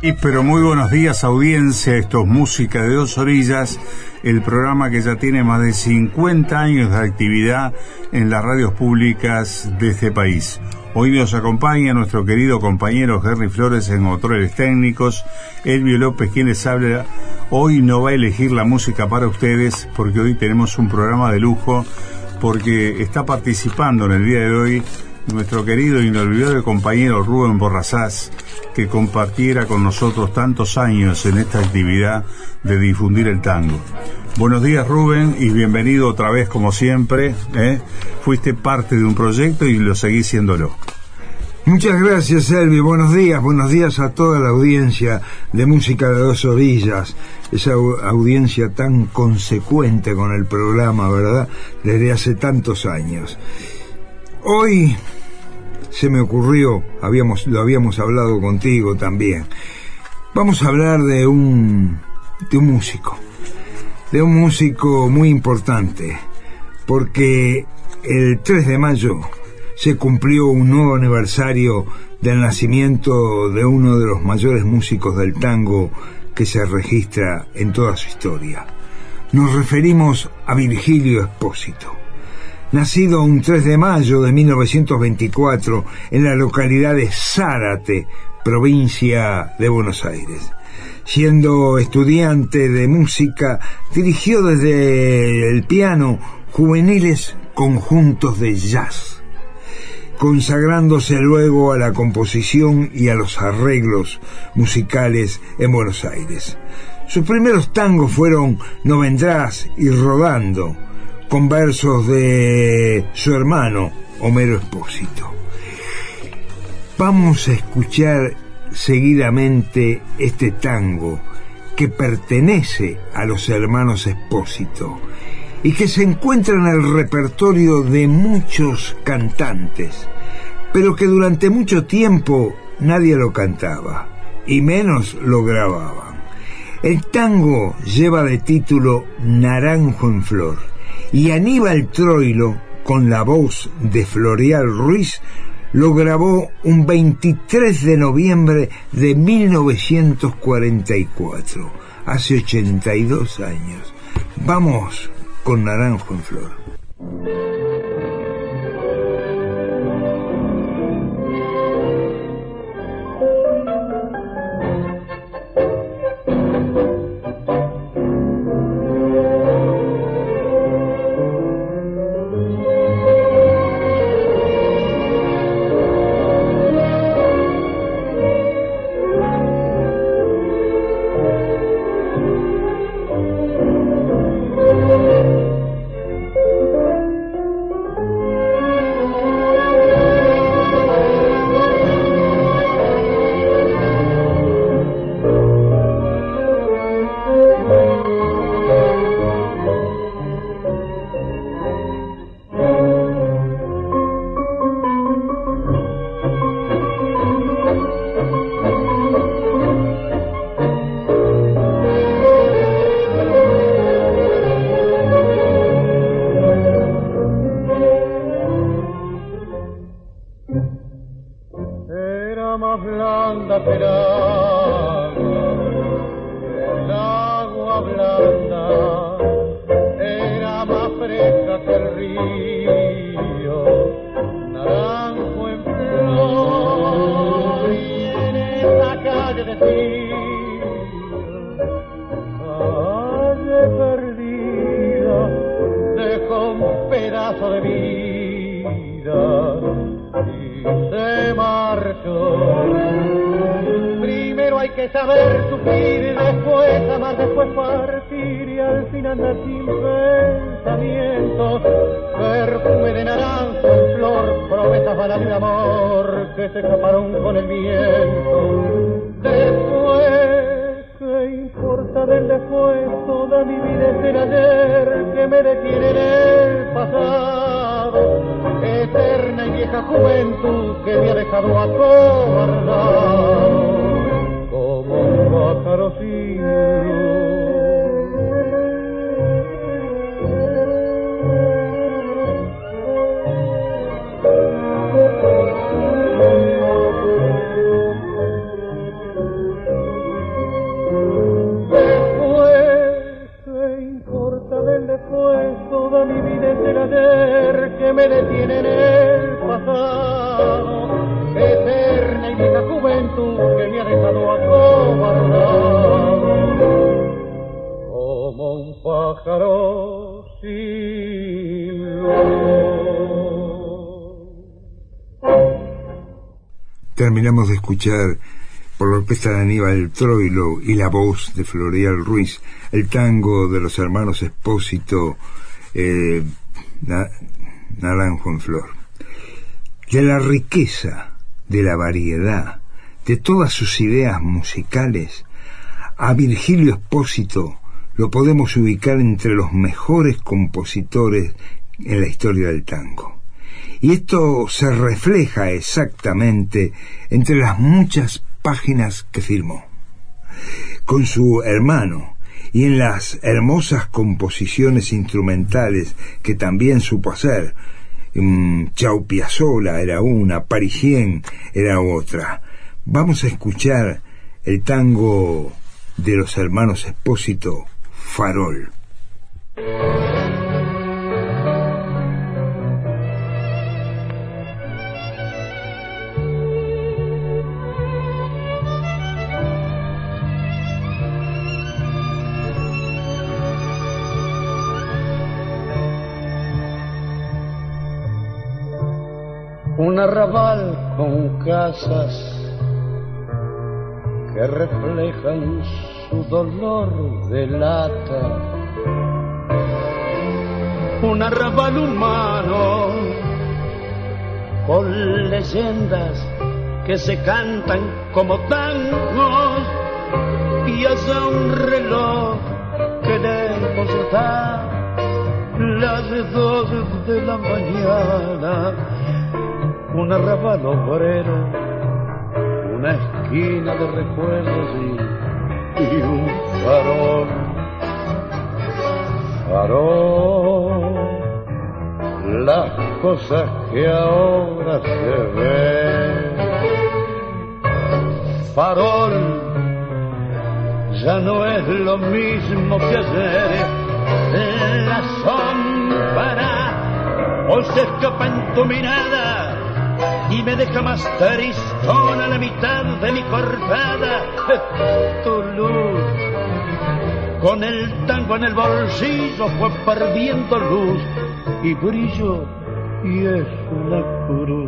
Pero muy buenos días, audiencia. Esto es Música de Dos Orillas, el programa que ya tiene más de 50 años de actividad en las radios públicas de este país. Hoy nos acompaña nuestro querido compañero Henry Flores en controles técnicos, Elvio López quien les habla. Hoy no va a elegir la música para ustedes porque hoy tenemos un programa de lujo, porque está participando en el día de hoy nuestro querido e inolvidable compañero Rubén Borrazás, que compartiera con nosotros tantos años en esta actividad de difundir el tango. Buenos días, Rubén, y bienvenido otra vez como siempre. Fuiste parte de un proyecto y lo seguís siéndolo. Muchas gracias, Elvi. Buenos días a toda la audiencia de Música de Dos Orillas, esa audiencia tan consecuente con el programa, ¿verdad?, desde hace tantos años. Hoy se me ocurrió, lo habíamos hablado contigo también, vamos a hablar de un músico muy importante, porque el 3 de mayo se cumplió un nuevo aniversario del nacimiento de uno de los mayores músicos del tango que se registra en toda su historia. Nos referimos a Virgilio Espósito. Nacido un 3 de mayo de 1924 en la localidad de Zárate, provincia de Buenos Aires. Siendo estudiante de música, dirigió desde el piano juveniles conjuntos de jazz, consagrándose luego a la composición y a los arreglos musicales en Buenos Aires. Sus primeros tangos fueron No vendrás y Rodando, con versos de su hermano Homero Espósito. Vamos a escuchar seguidamente este tango que pertenece a los hermanos Espósito y que se encuentra en el repertorio de muchos cantantes, pero que durante mucho tiempo nadie lo cantaba y menos lo grababan. El tango lleva de título Naranjo en Flor, y Aníbal Troilo, con la voz de Florial Ruiz, lo grabó un 23 de noviembre de 1944, hace 82 años. Vamos con Naranjo en Flor. Terminamos de escuchar por la orquesta de Aníbal Troilo y la voz de Florial Ruiz el tango de los hermanos Espósito, Naranjo en Flor. De la riqueza, de la variedad, de todas sus ideas musicales, a Virgilio Espósito lo podemos ubicar entre los mejores compositores en la historia del tango. Y esto se refleja exactamente entre las muchas páginas que firmó con su hermano y en las hermosas composiciones instrumentales que también supo hacer. Chau Piazzolla era una, Parisien era otra. Vamos a escuchar el tango de los hermanos Espósito, Farol. Un arrabal con casas que reflejan su dolor de lata, un arrabal humano con leyendas que se cantan como tangos, y allá un reloj que lejos da las 2 de la mañana, un arrabal obrero, una esquina de recuerdos y un farol, las cosas que ahora se ven. Farol, ya no es lo mismo que ayer, la sombra hoy se escapa en tu mirada y me deja más tristón a la mitad de mi cortada. Tu luz, con el tango en el bolsillo, fue perdiendo luz y brillo, y es una cruz.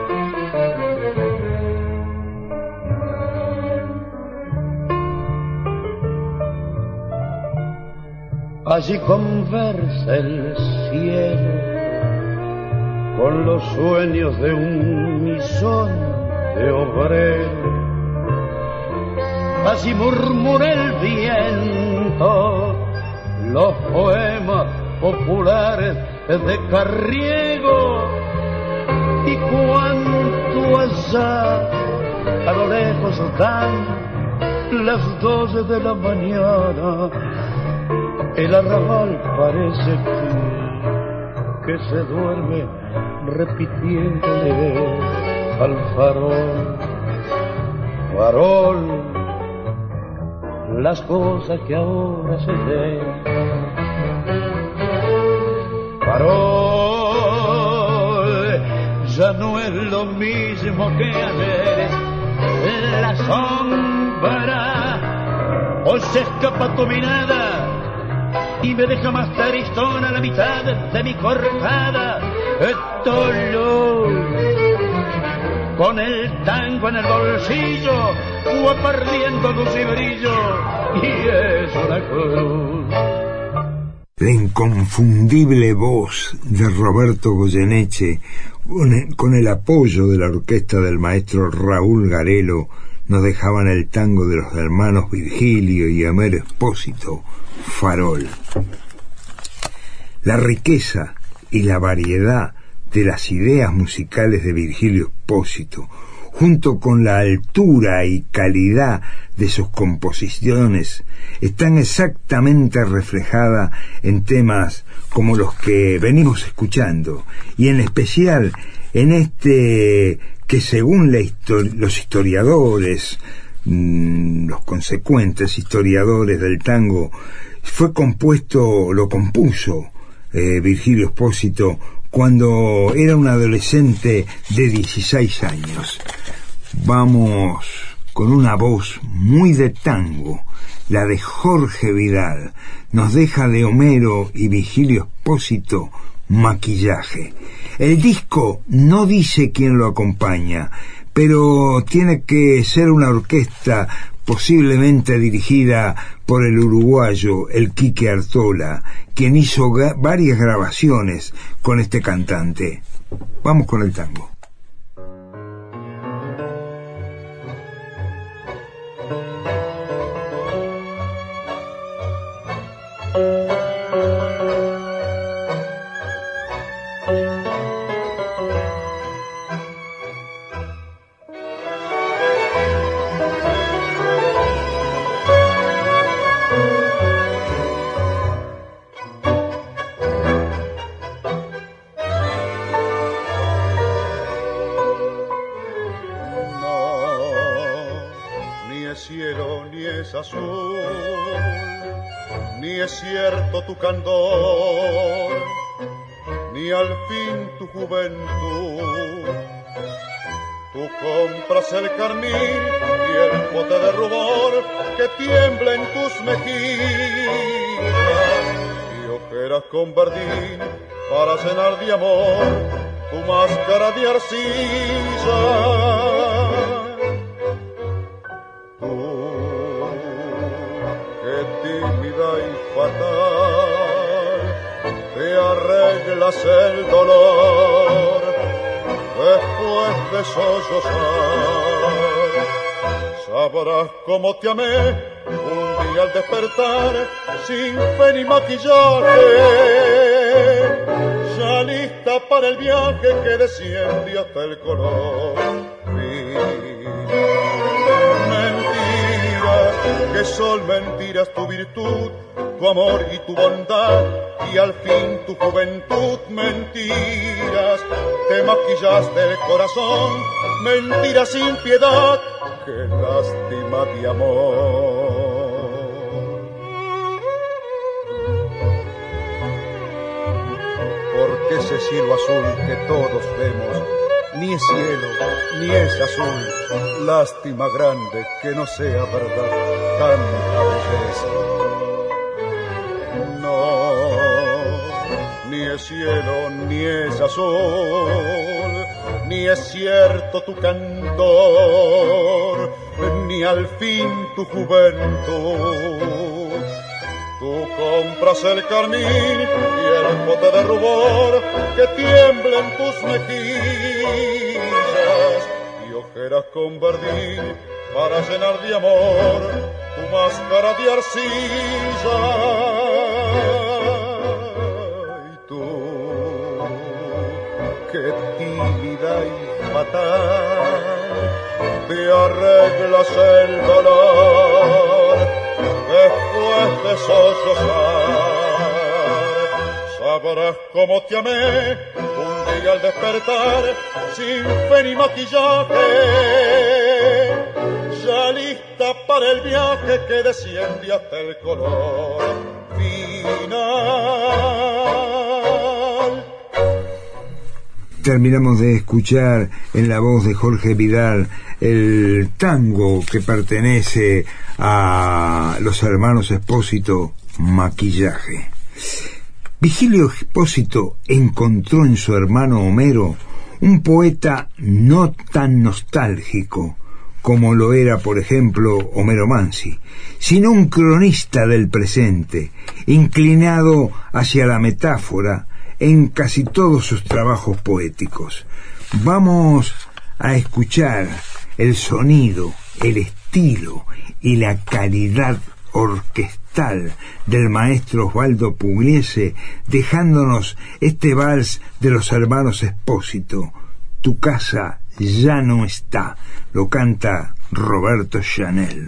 Allí conversa el cielo con los sueños de 1.000.000 de obreros. Así murmura el viento los poemas populares de Carriego, y cuanto allá a lo lejos dan las 12 de la mañana, el arrabal parece que se duerme repitiéndole al farol, farol, las cosas que ahora se ven. Farol, ya no es lo mismo que ayer, la sombra hoy se escapa tu mirada y me deja más tristón a la mitad de mi cortada. Luz, con el tango en el bolsillo, fue perdiendo luz y brillo, y es una cruz. La inconfundible voz de Roberto Goyeneche, con el apoyo de la orquesta del maestro Raúl Garelo, nos dejaban el tango de los hermanos Virgilio y Homero Espósito, Farol. La riqueza y la variedad de las ideas musicales de Virgilio Espósito, junto con la altura y calidad de sus composiciones, están exactamente reflejadas en temas como los que venimos escuchando, y en especial en este que, según los historiadores, los consecuentes historiadores del tango, lo compuso Virgilio Espósito cuando era un adolescente de 16 años. Vamos con una voz muy de tango, la de Jorge Vidal. Nos deja de Homero y Virgilio Espósito, Maquillaje. El disco no dice quién lo acompaña, pero tiene que ser una orquesta posiblemente dirigida por el uruguayo, el Quique Artola, quien hizo varias grabaciones con este cantante. Vamos con el tango. Tu candor, ni al fin tu juventud. Tú compras el carmín y el pote de rubor que tiembla en tus mejillas, y ojeras con verdín para llenar de amor tu máscara de arcilla. Tú, que tímida y fatal, te arreglas el dolor después de sollozar. Sabrás cómo te amé un día al despertar, sin fe ni maquillaje, ya lista para el viaje que desciende hasta el color. Mentira, que son mentiras tu virtud, tu amor y tu bondad, y al fin tu juventud. Mentiras, te maquillaste el corazón, mentiras sin piedad, qué lástima de amor. Porque ese cielo azul que todos vemos ni es cielo, ni es azul, lástima grande que no sea verdad tanta belleza. Ni es cielo, ni es azul, ni es cierto tu cantor, ni al fin tu juventud. Tú compras el carmín y el pote de rubor que tiembla en tus mejillas, y ojeras con verdín para llenar de amor tu máscara de arcilla. Que tímida y fatal, te arreglas el dolor después de sollozar. Sabrás cómo te amé un día al despertar, sin fe ni maquillaje, ya lista para el viaje que desciende hasta el color final. Terminamos de escuchar en la voz de Jorge Vidal el tango que pertenece a los hermanos Espósito, Maquillaje. Vigilio Espósito encontró en su hermano Homero un poeta no tan nostálgico como lo era, por ejemplo, Homero Mansi, sino un cronista del presente, inclinado hacia la metáfora en casi todos sus trabajos poéticos. Vamos a escuchar el sonido, el estilo y la calidad orquestal del maestro Osvaldo Pugliese, dejándonos este vals de los hermanos Espósito, Tu casa ya no está. Lo canta Roberto Chanel.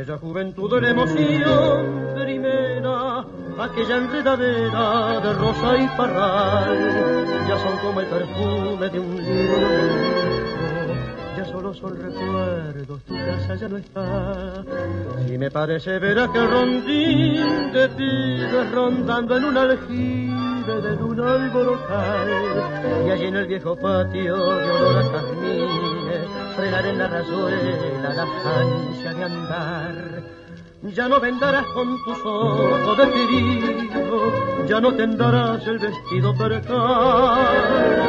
aquella juventud de la emoción primera, aquella enredadera de rosa y parral, ya son como el perfume de un libro, ya solo son recuerdos, tu casa ya no está. Si me parece ver aquel rondín de pibes rondando en un aljibe de luna alborotal, y allí en el viejo patio de olor a jazmines, frenar en la rayuela la ansia de andar. Ya no vendarás con tus ojos de querido, ya no tendarás el vestido percal.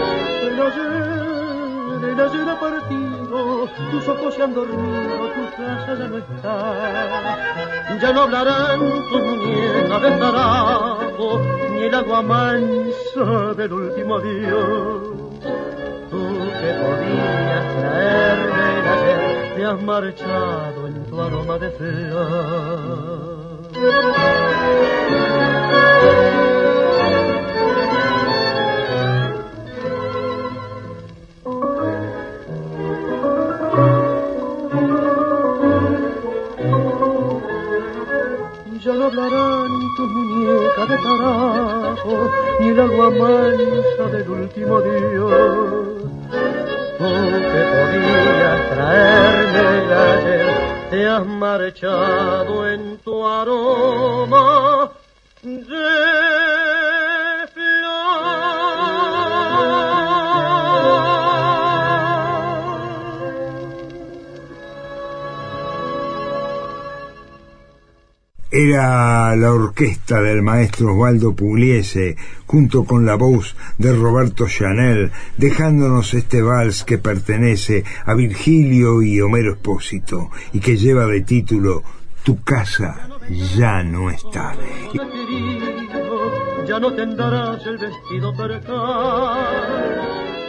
El ayer ha partido, tus ojos se han dormido, tu casa ya no está. Ya no hablarán tus muñecas de zarapo, ni el agua mansa del último adiós. Tú que podías traerme el ayer, te has marchado en tu aroma de flor. Ya no hablarán tus muñecas de carajo, ni el agua mansa del último adiós. Tú que podías traerme el ayer, te has marchado en tu aroma de flor. Era la orquesta del maestro Osvaldo Pugliese, junto con la voz de Roberto Chanel, dejándonos este vals que pertenece a Virgilio y Homero Espósito, y que lleva de título Tu casa ya no está. Ya no tendrás el vestido percal.